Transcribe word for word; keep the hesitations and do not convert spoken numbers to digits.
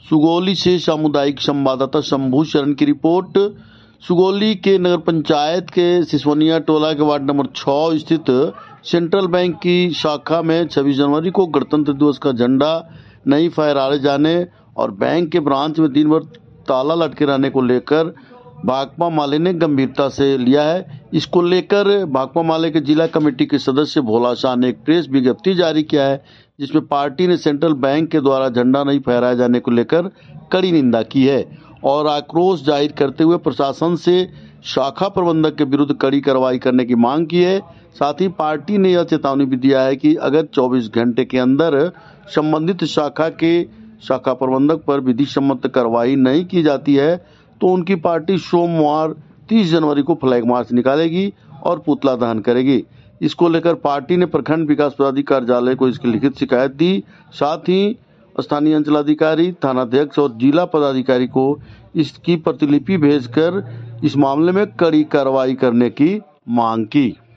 सुगौली से सामुदायिक संवाददाता शंभू शरण की रिपोर्ट। सुगौली के नगर पंचायत के सिसवनिया टोला के वार्ड नंबर छह स्थित सेंट्रल बैंक की शाखा में छब्बीस जनवरी को गणतंत्र दिवस का झंडा नहीं फहराए जाने और बैंक के ब्रांच में दिन भर ताला लटके रहने को लेकर भाकपा माले ने गंभीरता से लिया है। इसको लेकर भाकपा माले के जिला कमेटी के सदस्य भोला शाह ने एक प्रेस विज्ञप्ति जारी किया है, जिसमें पार्टी ने सेंट्रल बैंक के द्वारा झंडा नहीं फहराए जाने को लेकर कड़ी निंदा की है और आक्रोश जाहिर करते हुए प्रशासन से शाखा प्रबंधक के विरुद्ध कड़ी कार्रवाई करने की मांग की है। साथ ही पार्टी ने यह चेतावनी भी दिया है कि अगर चौबीस घंटे के अंदर संबंधित शाखा के शाखा प्रबंधक पर विधि सम्मत कार्रवाई नहीं की जाती है तो उनकी पार्टी सोमवार तीस जनवरी को फ्लैग मार्च निकालेगी और पुतला दहन करेगी। इसको लेकर पार्टी ने प्रखंड विकास पदाधिकारी कार्यालय को इसकी लिखित शिकायत दी। साथ ही स्थानीय अंचलाधिकारी, थानाध्यक्ष और जिला पदाधिकारी को इसकी प्रतिलिपि भेजकर इस मामले में कड़ी कार्रवाई करने की मांग की।